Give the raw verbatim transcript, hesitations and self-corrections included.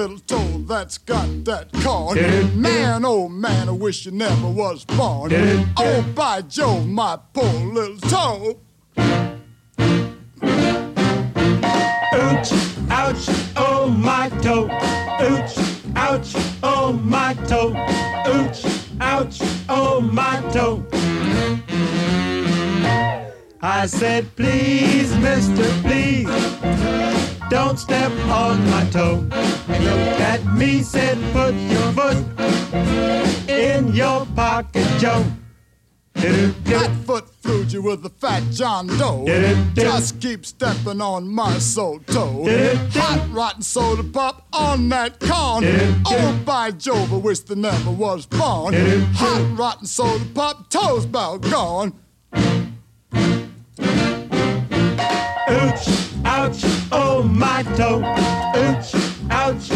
little toe that's got that corn. Man, oh man, I wish you never was born. Oh, by Jove, my poor little toe. Ouch, ouch, oh my toe. Ouch, ouch, oh my toe. Ouch, ouch, oh my toe. I said, please, mister, please, don't step on my toe. And looked at me, said, put your foot in your pocket, Joe. That foot flew you with the fat John Doe. Just keep stepping on my soul toe. Hot rotten soda pop on that corn. Oh, by Jove, I wish they never was born. Hot rotten soda pop, toes about gone. Ouch, ouch, oh my toe. Ouch, ouch.